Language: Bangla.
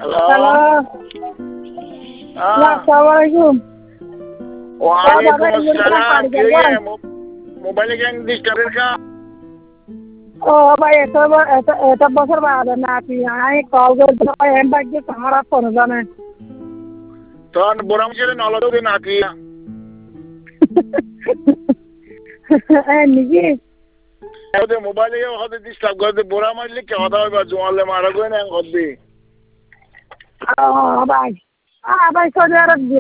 হ্যালো আসসালামু ওয়ালাইকুম আসসালাম কে মোবাইলে কেন ডিস্টার্বের কা ও ভাই এটা বছর বাদে না আপনি আমি কল করতে এম বাকি আমার ফোন জানে তখন বড় মুখে নলদ না কি নিজে ওদের মোবাইলে হতে ডিস্টার্ব করে বড় মারলে কে কথা হবে জোয়ালে মারা গো না হদ্দি ভাই ভাই সৌদি আরব